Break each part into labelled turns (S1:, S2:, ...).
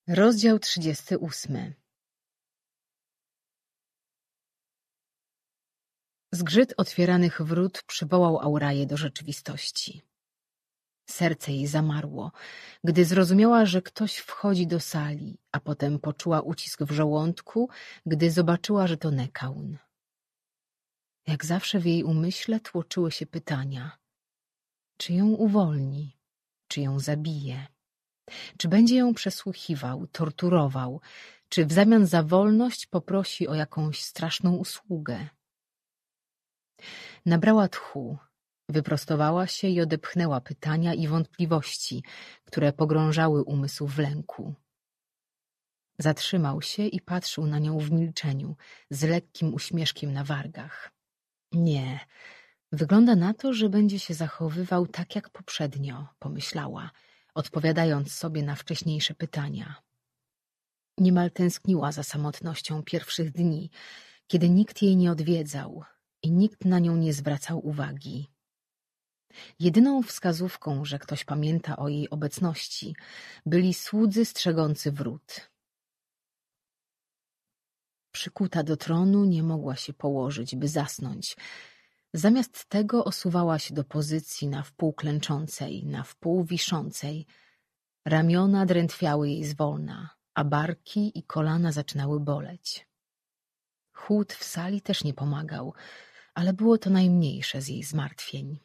S1: Rozdział 38. Zgrzyt otwieranych wrót przywołał Auraję do rzeczywistości. Serce jej zamarło, gdy zrozumiała, że ktoś wchodzi do sali, a potem poczuła ucisk w żołądku, gdy zobaczyła, że to Nekaun. Jak zawsze w jej umyśle tłoczyły się pytania. Czy ją uwolni? Czy ją zabije? Czy będzie ją przesłuchiwał, torturował? Czy w zamian za wolność poprosi o jakąś straszną usługę? Nabrała tchu, wyprostowała się i odepchnęła pytania i wątpliwości, które pogrążały umysł w lęku. Zatrzymał się i patrzył na nią w milczeniu, z lekkim uśmieszkiem na wargach. Nie, wygląda na to, że będzie się zachowywał tak jak poprzednio, pomyślała, odpowiadając sobie na wcześniejsze pytania. Niemal tęskniła za samotnością pierwszych dni, kiedy nikt jej nie odwiedzał i nikt na nią nie zwracał uwagi. Jedyną wskazówką, że ktoś pamięta o jej obecności, byli słudzy strzegący wrót. Przykuta do tronu nie mogła się położyć, by zasnąć. Zamiast tego osuwała się do pozycji na wpół klęczącej, na wpół wiszącej. Ramiona drętwiały jej zwolna, a barki i kolana zaczynały boleć. Chłód w sali też nie pomagał, ale było to najmniejsze z jej zmartwień.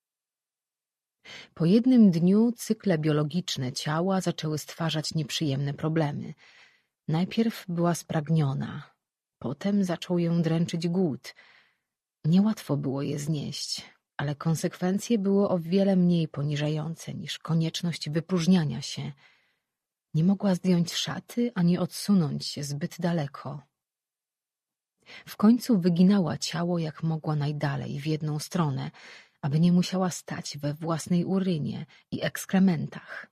S1: Po jednym dniu cykle biologiczne ciała zaczęły stwarzać nieprzyjemne problemy. Najpierw była spragniona, potem zaczął ją dręczyć głód. Niełatwo było je znieść, ale konsekwencje były o wiele mniej poniżające niż konieczność wypróżniania się. Nie mogła zdjąć szaty ani odsunąć się zbyt daleko. W końcu wyginała ciało jak mogła najdalej w jedną stronę, aby nie musiała stać we własnej urynie i ekskrementach.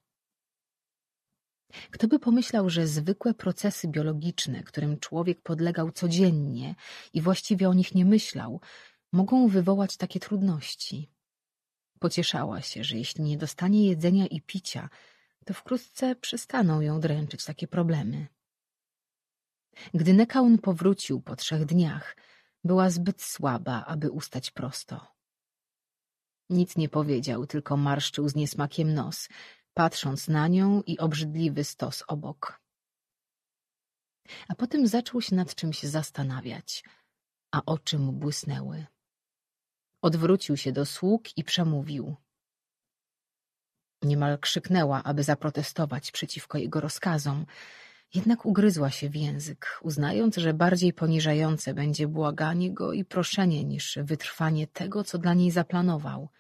S1: Kto by pomyślał, że zwykłe procesy biologiczne, którym człowiek podlegał codziennie i właściwie o nich nie myślał, mogą wywołać takie trudności. Pocieszała się, że jeśli nie dostanie jedzenia i picia, to wkrótce przestaną ją dręczyć takie problemy. Gdy Nekaun powrócił po 3 dniach, była zbyt słaba, aby ustać prosto. Nic nie powiedział, tylko marszczył z niesmakiem nos, patrząc na nią i obrzydliwy stos obok. A potem zaczął się nad czymś zastanawiać, a oczy mu błysnęły. Odwrócił się do sług i przemówił. Niemal krzyknęła, aby zaprotestować przeciwko jego rozkazom, jednak ugryzła się w język, uznając, że bardziej poniżające będzie błaganie go i proszenie niż wytrwanie tego, co dla niej zaplanował.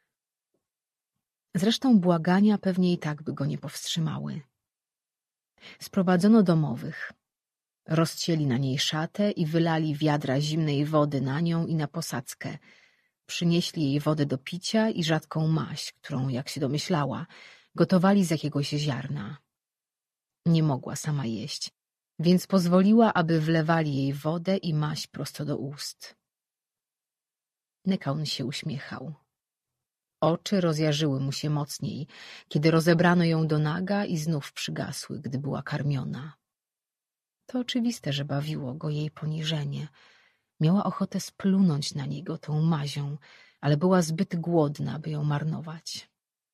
S1: Zresztą błagania pewnie i tak by go nie powstrzymały. Sprowadzono domowych. Rozcięli na niej szatę i wylali wiadra zimnej wody na nią i na posadzkę. Przynieśli jej wodę do picia i rzadką maź, którą, jak się domyślała, gotowali z jakiegoś ziarna. Nie mogła sama jeść, więc pozwoliła, aby wlewali jej wodę i maź prosto do ust. Nekaun się uśmiechał. Oczy rozjarzyły mu się mocniej, kiedy rozebrano ją do naga i znów przygasły, gdy była karmiona. To oczywiste, że bawiło go jej poniżenie. Miała ochotę splunąć na niego tą mazią, ale była zbyt głodna, by ją marnować.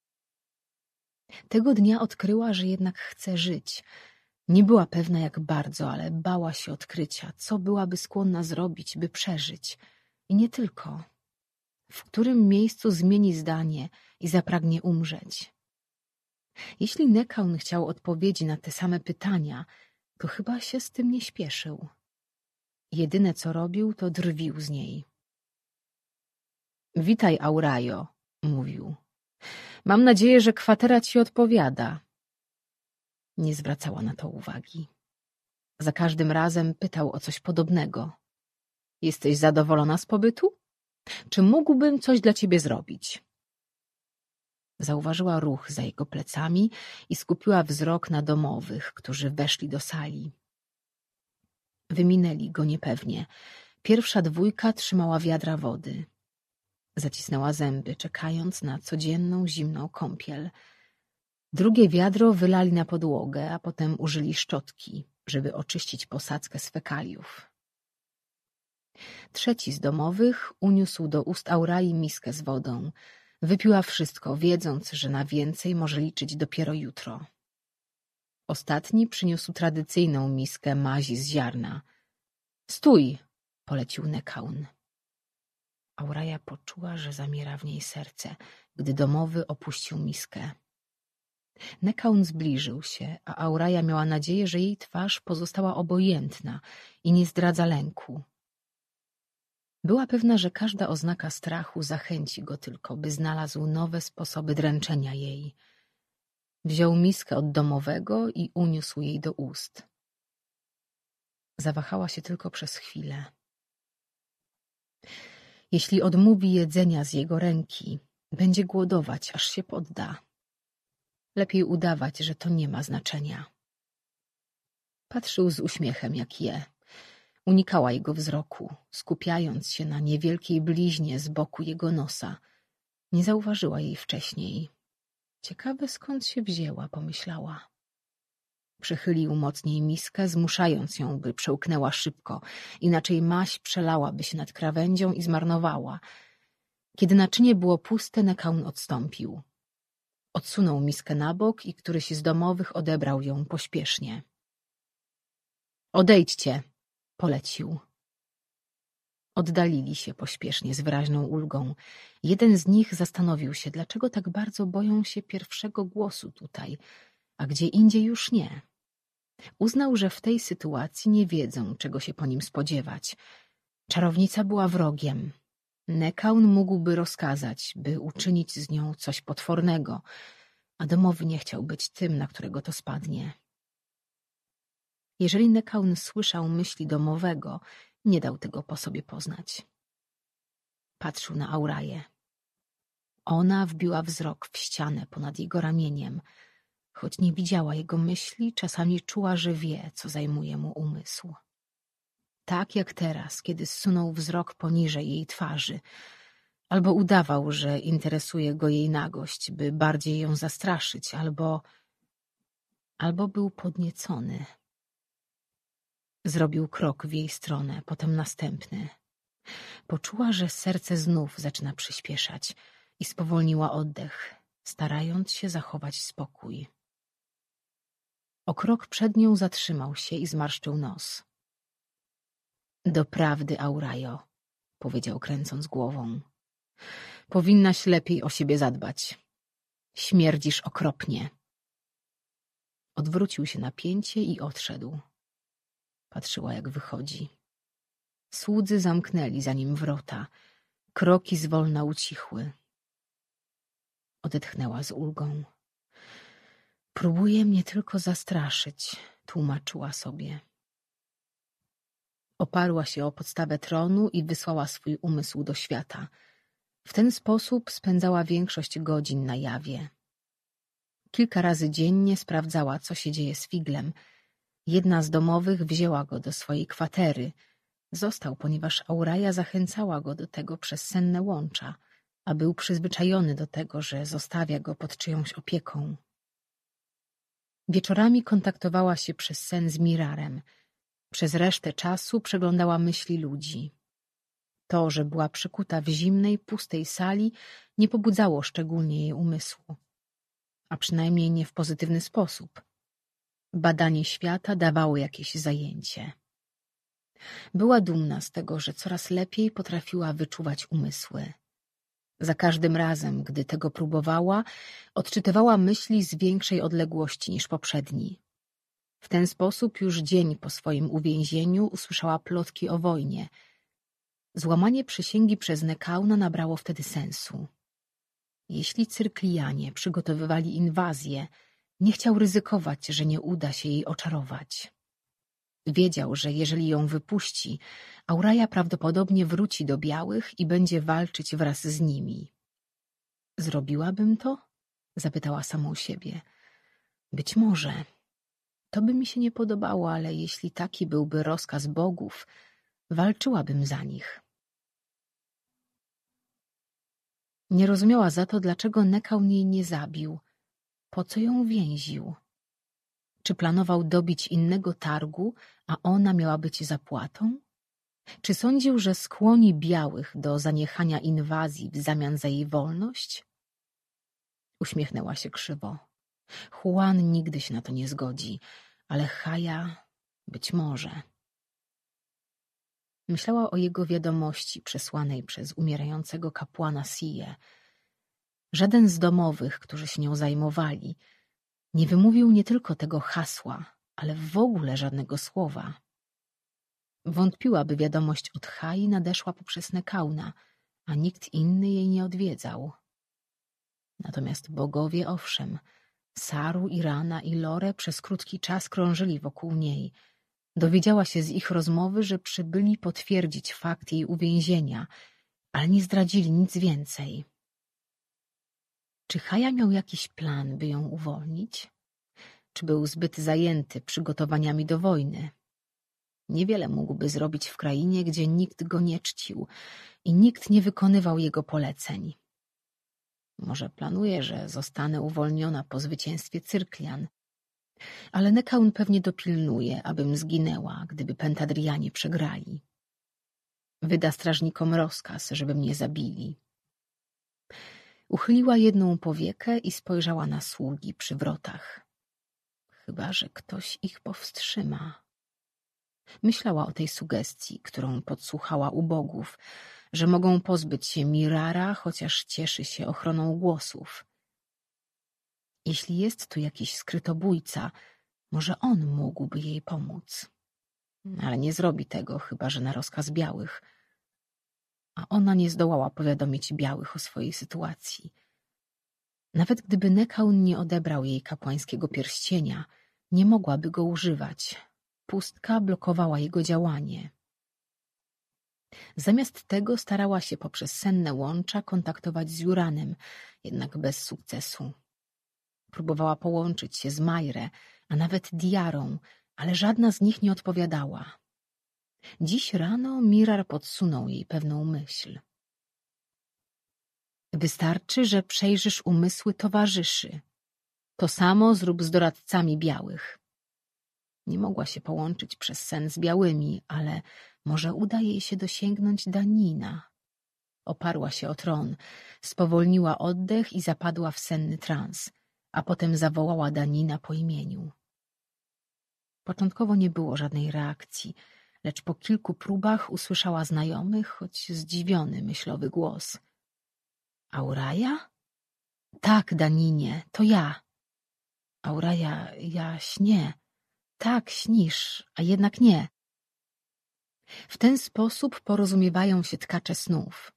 S1: Tego dnia odkryła, że jednak chce żyć. Nie była pewna jak bardzo, ale bała się odkrycia, co byłaby skłonna zrobić, by przeżyć. I nie tylko. W którym miejscu zmieni zdanie i zapragnie umrzeć. Jeśli Nekaun chciał odpowiedzi na te same pytania, to chyba się z tym nie śpieszył. Jedyne, co robił, to drwił z niej. Witaj, Aurajo, mówił. Mam nadzieję, że kwatera ci odpowiada. Nie zwracała na to uwagi. Za każdym razem pytał o coś podobnego. Jesteś zadowolona z pobytu? Czy mógłbym coś dla ciebie zrobić? Zauważyła ruch za jego plecami i skupiła wzrok na domowych, którzy weszli do sali. Wyminęli go niepewnie. Pierwsza 2 trzymała wiadra wody. Zacisnęła zęby, czekając na codzienną zimną kąpiel. Drugie wiadro wylali na podłogę, a potem użyli szczotki, żeby oczyścić posadzkę z fekaliów. Trzeci z domowych uniósł do ust Aurai miskę z wodą. Wypiła wszystko, wiedząc, że na więcej może liczyć dopiero jutro. Ostatni przyniósł tradycyjną miskę mazi z ziarna. — Stój! — polecił Nekaun. Auraja poczuła, że zamiera w niej serce, gdy domowy opuścił miskę. Nekaun zbliżył się, a Auraja miała nadzieję, że jej twarz pozostała obojętna i nie zdradza lęku. Była pewna, że każda oznaka strachu zachęci go tylko, by znalazł nowe sposoby dręczenia jej. Wziął miskę od domowego i uniósł jej do ust. Zawahała się tylko przez chwilę. Jeśli odmówi jedzenia z jego ręki, będzie głodować, aż się podda. Lepiej udawać, że to nie ma znaczenia. Patrzył z uśmiechem, jak je. Unikała jego wzroku, skupiając się na niewielkiej bliźnie z boku jego nosa. Nie zauważyła jej wcześniej. Ciekawe, skąd się wzięła, pomyślała. Przechylił mocniej miskę, zmuszając ją, by przełknęła szybko, inaczej maź przelałaby się nad krawędzią i zmarnowała. Kiedy naczynie było puste, Nekaun odstąpił. Odsunął miskę na bok i któryś z domowych odebrał ją pośpiesznie. — Odejdźcie! — polecił. Oddalili się pośpiesznie z wyraźną ulgą. Jeden z nich zastanowił się, dlaczego tak bardzo boją się pierwszego głosu tutaj, a gdzie indziej już nie. Uznał, że w tej sytuacji nie wiedzą, czego się po nim spodziewać. Czarownica była wrogiem. Nekaun mógłby rozkazać, by uczynić z nią coś potwornego, a domowy nie chciał być tym, na którego to spadnie. Jeżeli Nekaun słyszał myśli domowego, nie dał tego po sobie poznać. Patrzył na Auraję. Ona wbiła wzrok w ścianę ponad jego ramieniem. Choć nie widziała jego myśli, czasami czuła, że wie, co zajmuje mu umysł. Tak jak teraz, kiedy zsunął wzrok poniżej jej twarzy, albo udawał, że interesuje go jej nagość, by bardziej ją zastraszyć, albo był podniecony. Zrobił krok w jej stronę, potem następny. Poczuła, że serce znów zaczyna przyspieszać i spowolniła oddech, starając się zachować spokój. O krok przed nią zatrzymał się i zmarszczył nos. — Doprawdy, Aurajo — powiedział, kręcąc głową. — Powinnaś lepiej o siebie zadbać. Śmierdzisz okropnie. Odwrócił się na pięcie i odszedł. Patrzyła, jak wychodzi. Słudzy zamknęli za nim wrota. Kroki zwolna ucichły. Odetchnęła z ulgą. Próbuje mnie tylko zastraszyć, tłumaczyła sobie. Oparła się o podstawę tronu i wysłała swój umysł do świata. W ten sposób spędzała większość godzin na jawie. Kilka razy dziennie sprawdzała, co się dzieje z Figlem. Jedna z domowych wzięła go do swojej kwatery. Został, ponieważ Auraja zachęcała go do tego przez senne łącza, a był przyzwyczajony do tego, że zostawia go pod czyjąś opieką. Wieczorami kontaktowała się przez sen z Mirarem. Przez resztę czasu przeglądała myśli ludzi. To, że była przykuta w zimnej, pustej sali, nie pobudzało szczególnie jej umysłu, a przynajmniej nie w pozytywny sposób. Badanie świata dawało jakieś zajęcie. Była dumna z tego, że coraz lepiej potrafiła wyczuwać umysły. Za każdym razem, gdy tego próbowała, odczytywała myśli z większej odległości niż poprzedni. W ten sposób już dzień po swoim uwięzieniu usłyszała plotki o wojnie. Złamanie przysięgi przez Nekauna nabrało wtedy sensu. Jeśli Cyrklijanie przygotowywali inwazję, nie chciał ryzykować, że nie uda się jej oczarować. Wiedział, że jeżeli ją wypuści, Auraja prawdopodobnie wróci do białych i będzie walczyć wraz z nimi. Zrobiłabym to? Zapytała samą siebie. Być może. To by mi się nie podobało, ale jeśli taki byłby rozkaz bogów, walczyłabym za nich. Nie rozumiała za to, dlaczego Nekaun jej nie zabił. Po co ją więził? Czy planował dobić innego targu, a ona miała być zapłatą? Czy sądził, że skłoni białych do zaniechania inwazji w zamian za jej wolność? Uśmiechnęła się krzywo. Juan nigdy się na to nie zgodzi, ale Chaja być może. Myślała o jego wiadomości przesłanej przez umierającego kapłana Sije. Żaden z domowych, którzy się nią zajmowali, nie wymówił nie tylko tego hasła, ale w ogóle żadnego słowa. Wątpiła, by wiadomość od Chai nadeszła poprzez Nekauna, a nikt inny jej nie odwiedzał. Natomiast bogowie, owszem, Saru, Irana i Lore przez krótki czas krążyli wokół niej. Dowiedziała się z ich rozmowy, że przybyli potwierdzić fakt jej uwięzienia, ale nie zdradzili nic więcej. Czy Chaja miał jakiś plan, by ją uwolnić? Czy był zbyt zajęty przygotowaniami do wojny? Niewiele mógłby zrobić w krainie, gdzie nikt go nie czcił i nikt nie wykonywał jego poleceń. Może planuje, że zostanę uwolniona po zwycięstwie Cyrklian, ale Nekaun pewnie dopilnuje, abym zginęła, gdyby Pentadrianie przegrali. Wyda strażnikom rozkaz, żeby mnie zabili. Uchyliła jedną powiekę i spojrzała na sługi przy wrotach. Chyba że ktoś ich powstrzyma. Myślała o tej sugestii, którą podsłuchała u bogów, że mogą pozbyć się Mirara, chociaż cieszy się ochroną głosów. Jeśli jest tu jakiś skrytobójca, może on mógłby jej pomóc. Ale nie zrobi tego, chyba że na rozkaz białych. A ona nie zdołała powiadomić białych o swojej sytuacji. Nawet gdyby Nekaun nie odebrał jej kapłańskiego pierścienia, nie mogłaby go używać. Pustka blokowała jego działanie. Zamiast tego starała się poprzez senne łącza kontaktować z Juranem, jednak bez sukcesu. Próbowała połączyć się z Majrę, a nawet Diarą, ale żadna z nich nie odpowiadała. Dziś rano Mirar podsunął jej pewną myśl. Wystarczy, że przejrzysz umysły towarzyszy. To samo zrób z doradcami białych. Nie mogła się połączyć przez sen z białymi, ale może uda jej się dosięgnąć Danina. Oparła się o tron, spowolniła oddech i zapadła w senny trans, a potem zawołała Danina po imieniu. Początkowo nie było żadnej reakcji, lecz po kilku próbach usłyszała znajomy, choć zdziwiony myślowy głos. Auraja? Tak, Daninie, to ja. Auraja, ja śnię. Tak, śnisz, a jednak nie. W ten sposób porozumiewają się tkacze snów.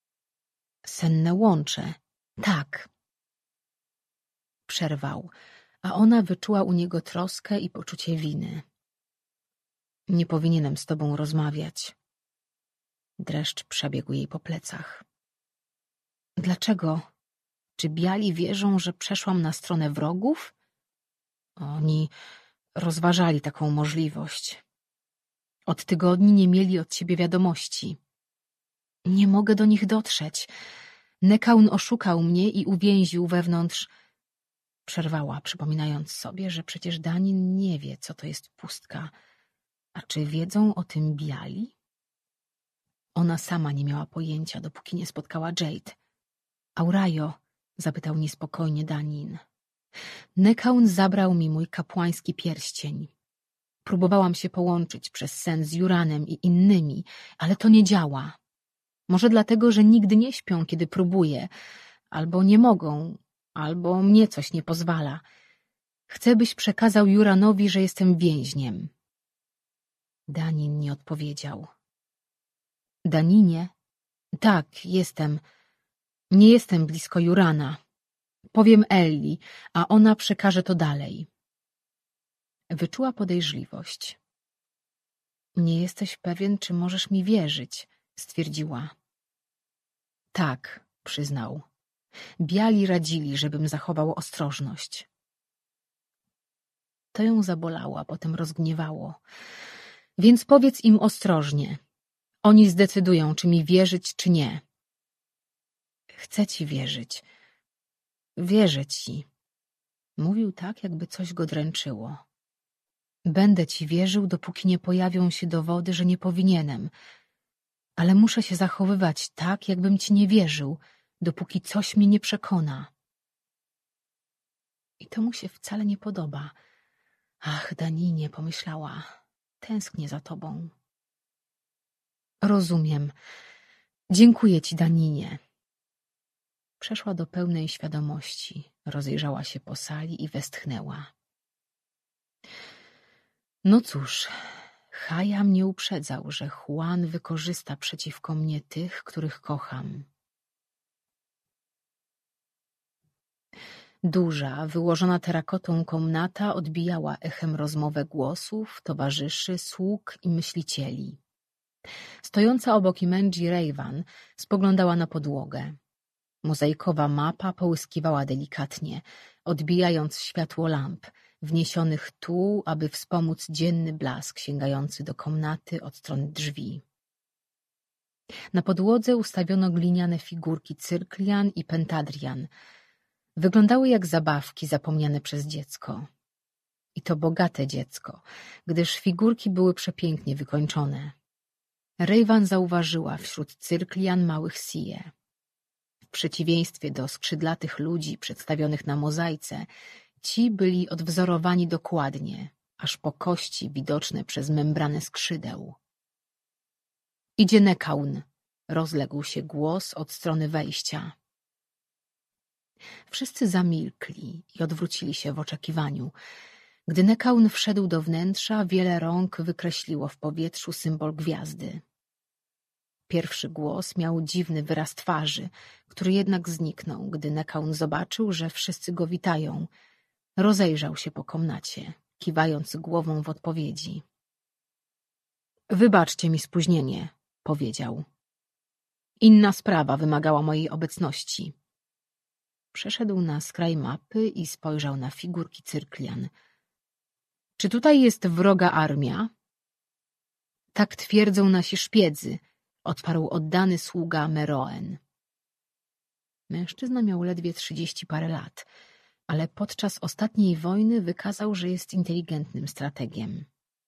S1: Senne łącze. Tak. Przerwał, a ona wyczuła u niego troskę i poczucie winy. Nie powinienem z tobą rozmawiać. Dreszcz przebiegł jej po plecach. Dlaczego? Czy biali wierzą, że przeszłam na stronę wrogów? Oni rozważali taką możliwość. Od tygodni nie mieli od ciebie wiadomości. Nie mogę do nich dotrzeć. Nekaun oszukał mnie i uwięził wewnątrz... Przerwała, przypominając sobie, że przecież Danin nie wie, co to jest pustka. A czy wiedzą o tym biali? Ona sama nie miała pojęcia, dopóki nie spotkała Jade. Aurajo, zapytał niespokojnie Danin. Nekaun zabrał mi mój kapłański pierścień. Próbowałam się połączyć przez sen z Juranem i innymi, ale to nie działa. Może dlatego, że nigdy nie śpią, kiedy próbuję, albo nie mogą, albo mnie coś nie pozwala. Chcę, byś przekazał Juranowi, że jestem więźniem. Danin nie odpowiedział. Daninie? Tak, jestem. Nie jestem blisko Jurana. Powiem Elli, a ona przekaże to dalej. Wyczuła podejrzliwość. Nie jesteś pewien, czy możesz mi wierzyć, stwierdziła. Tak, przyznał. Biali radzili, żebym zachował ostrożność. To ją zabolało, a potem rozgniewało. Więc powiedz im ostrożnie. Oni zdecydują, czy mi wierzyć, czy nie. Chcę ci wierzyć. Wierzę ci. Mówił tak, jakby coś go dręczyło. Będę ci wierzył, dopóki nie pojawią się dowody, że nie powinienem. Ale muszę się zachowywać tak, jakbym ci nie wierzył, dopóki coś mnie nie przekona. I to mu się wcale nie podoba. Ach, Daninie, pomyślała, tęsknię za tobą. Rozumiem. Dziękuję ci, Daninie. Przeszła do pełnej świadomości, rozejrzała się po sali i westchnęła. No cóż, Chaja mnie uprzedzał, że Juan wykorzysta przeciwko mnie tych, których kocham. Duża, wyłożona terakotą komnata odbijała echem rozmowę głosów, towarzyszy, sług i myślicieli. Stojąca obok Imenji Rejwan spoglądała na podłogę. Mozaikowa mapa połyskiwała delikatnie, odbijając światło lamp, wniesionych tu, aby wspomóc dzienny blask sięgający do komnaty od strony drzwi. Na podłodze ustawiono gliniane figurki Cyrklian i Pentadrian. Wyglądały jak zabawki zapomniane przez dziecko. I to bogate dziecko, gdyż figurki były przepięknie wykończone. Rejwan zauważyła wśród Cyrklian małych Sije. W przeciwieństwie do skrzydlatych ludzi przedstawionych na mozaice, ci byli odwzorowani dokładnie, aż po kości widoczne przez membranę skrzydeł. Idzie Nekaun, rozległ się głos od strony wejścia. Wszyscy zamilkli i odwrócili się w oczekiwaniu. Gdy Nekaun wszedł do wnętrza, wiele rąk wykreśliło w powietrzu symbol gwiazdy. Pierwszy głos miał dziwny wyraz twarzy, który jednak zniknął, gdy Nekaun zobaczył, że wszyscy go witają. Rozejrzał się po komnacie, kiwając głową w odpowiedzi. Wybaczcie mi spóźnienie, powiedział. Inna sprawa wymagała mojej obecności. Przeszedł na skraj mapy i spojrzał na figurki Cyrklian. Czy tutaj jest wroga armia? Tak twierdzą nasi szpiedzy, odparł oddany sługa Meroen. Mężczyzna miał ledwie 30 parę lat, ale podczas ostatniej wojny wykazał, że jest inteligentnym strategiem.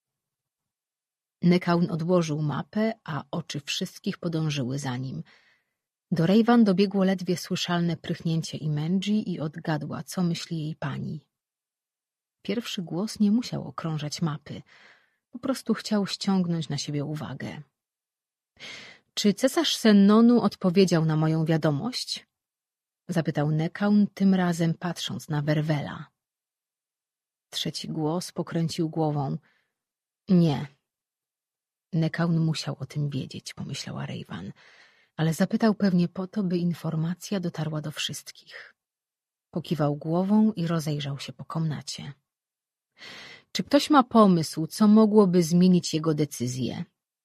S1: Nekaun odłożył mapę, a oczy wszystkich podążyły za nim. Do Rejwan dobiegło ledwie słyszalne prychnięcie Imenji i odgadła, co myśli jej pani. Pierwszy głos nie musiał okrążać mapy, po prostu chciał ściągnąć na siebie uwagę. Czy cesarz Sennonu odpowiedział na moją wiadomość? Zapytał Nekaun, tym razem patrząc na Werwela. Trzeci głos pokręcił głową. Nie. Nekaun musiał o tym wiedzieć, pomyślała Rejwan, ale zapytał pewnie po to, by informacja dotarła do wszystkich. Pokiwał głową i rozejrzał się po komnacie. Czy ktoś ma pomysł, co mogłoby zmienić jego decyzję?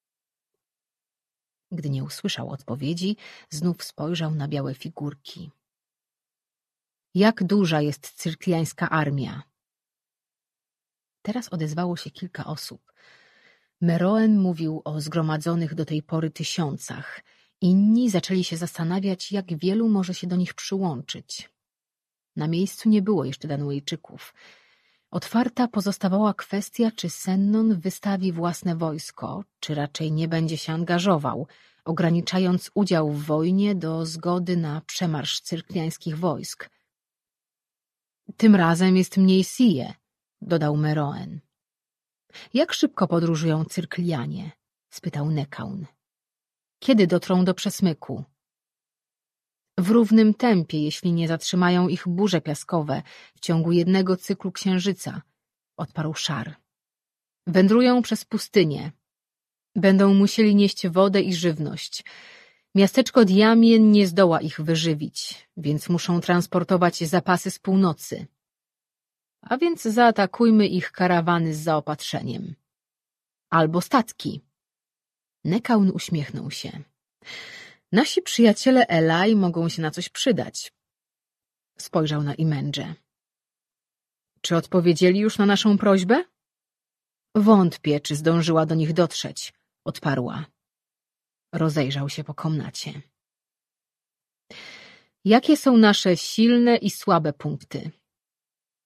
S1: Gdy nie usłyszał odpowiedzi, znów spojrzał na białe figurki. Jak duża jest cyrkliańska armia? Teraz odezwało się kilka osób. Meroen mówił o zgromadzonych do tej pory 1000. Inni zaczęli się zastanawiać, jak wielu może się do nich przyłączyć. Na miejscu nie było jeszcze Danuejczyków. Otwarta pozostawała kwestia, czy Sennon wystawi własne wojsko, czy raczej nie będzie się angażował, ograniczając udział w wojnie do zgody na przemarsz cyrkliańskich wojsk. Tym razem jest mniej Sije, dodał Meroen. Jak szybko podróżują Cyrklianie? Spytał Nekaun. Kiedy dotrą do przesmyku? W równym tempie, jeśli nie zatrzymają ich burze piaskowe w ciągu jednego cyklu księżyca, odparł Szar. Wędrują przez pustynię. Będą musieli nieść wodę i żywność. Miasteczko Diamien nie zdoła ich wyżywić, więc muszą transportować zapasy z północy. A więc zaatakujmy ich karawany z zaopatrzeniem. Albo statki. Nekaun uśmiechnął się. Nasi przyjaciele Elai mogą się na coś przydać. Spojrzał na Imendżę. Czy odpowiedzieli już na naszą prośbę? Wątpię, czy zdążyła do nich dotrzeć, odparła. Rozejrzał się po komnacie. Jakie są nasze silne i słabe punkty?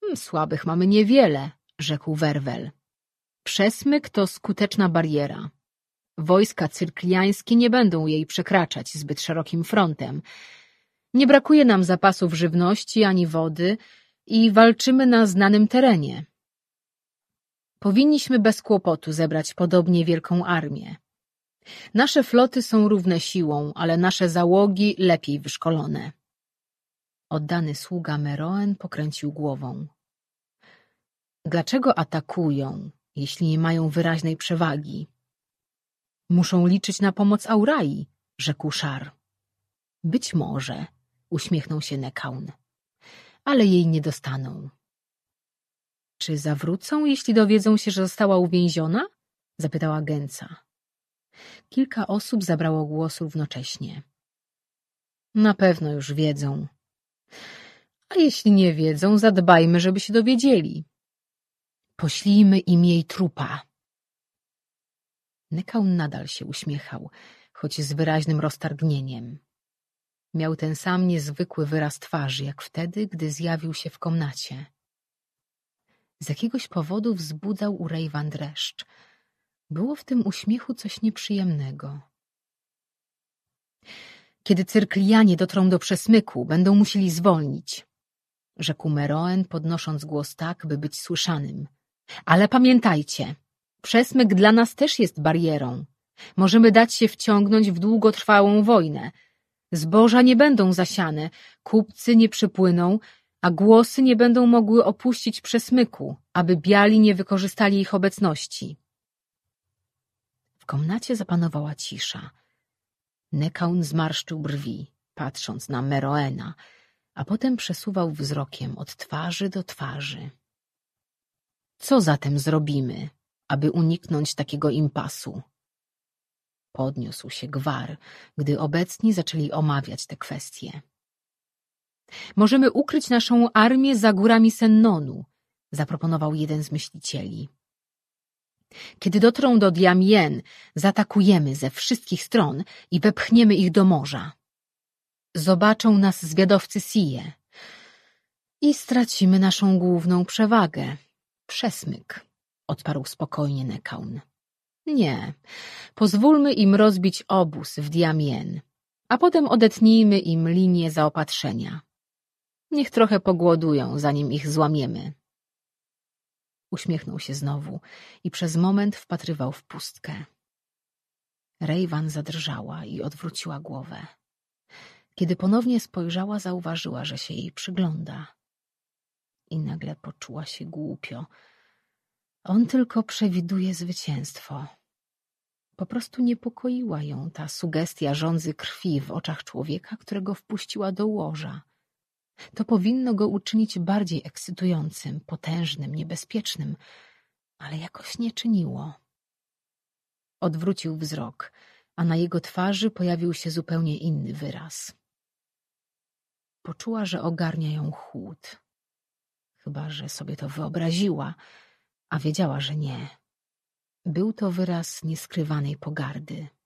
S1: Słabych mamy niewiele, rzekł Werwel. Przesmyk to skuteczna bariera. Wojska cyrkliańskie nie będą jej przekraczać zbyt szerokim frontem. Nie brakuje nam zapasów żywności ani wody i walczymy na znanym terenie. Powinniśmy bez kłopotu zebrać podobnie wielką armię. Nasze floty są równe siłą, ale nasze załogi lepiej wyszkolone. Oddany sługa Meroen pokręcił głową. Dlaczego atakują, jeśli nie mają wyraźnej przewagi? Muszą liczyć na pomoc Aurai, rzekł Szar. Być może, uśmiechnął się Nekaun, ale jej nie dostaną. Czy zawrócą, jeśli dowiedzą się, że została uwięziona? Zapytała Gęca. Kilka osób zabrało głos równocześnie. Na pewno już wiedzą. A jeśli nie wiedzą, zadbajmy, żeby się dowiedzieli. Poślijmy im jej trupa. Nekaun nadal się uśmiechał, choć z wyraźnym roztargnieniem. Miał ten sam niezwykły wyraz twarzy, jak wtedy, gdy zjawił się w komnacie. Z jakiegoś powodu wzbudzał u Rejwan dreszcz. Było w tym uśmiechu coś nieprzyjemnego. Kiedy cyrklianie dotrą do przesmyku, będą musieli zwolnić, rzekł Meroen, podnosząc głos tak, by być słyszanym. Ale pamiętajcie, przesmyk dla nas też jest barierą. Możemy dać się wciągnąć w długotrwałą wojnę. Zboża nie będą zasiane, kupcy nie przypłyną, a głosy nie będą mogły opuścić przesmyku, aby biali nie wykorzystali ich obecności. W komnacie zapanowała cisza. Nekaun zmarszczył brwi, patrząc na Meroena, a potem przesuwał wzrokiem od twarzy do twarzy. Co zatem zrobimy, aby uniknąć takiego impasu? Podniósł się gwar, gdy obecni zaczęli omawiać te kwestie. Możemy ukryć naszą armię za górami Sennonu, zaproponował jeden z myślicieli. Kiedy dotrą do Diamien, zaatakujemy ze wszystkich stron i wepchniemy ich do morza. Zobaczą nas zwiadowcy Sije i stracimy naszą główną przewagę. Przesmyk, odparł spokojnie Nekaun. Nie, pozwólmy im rozbić obóz w Diamien, a potem odetnijmy im linię zaopatrzenia. Niech trochę pogłodują, zanim ich złamiemy. Uśmiechnął się znowu i przez moment wpatrywał w pustkę. Rejwan zadrżała i odwróciła głowę. Kiedy ponownie spojrzała, zauważyła, że się jej przygląda. I nagle poczuła się głupio. On tylko przewiduje zwycięstwo. Po prostu niepokoiła ją ta sugestia żądzy krwi w oczach człowieka, którego wpuściła do łoża. To powinno go uczynić bardziej ekscytującym, potężnym, niebezpiecznym, ale jakoś nie czyniło. Odwrócił wzrok, a na jego twarzy pojawił się zupełnie inny wyraz. Poczuła, że ogarnia ją chłód. Chyba że sobie to wyobraziła, a wiedziała, że nie. Był to wyraz nieskrywanej pogardy.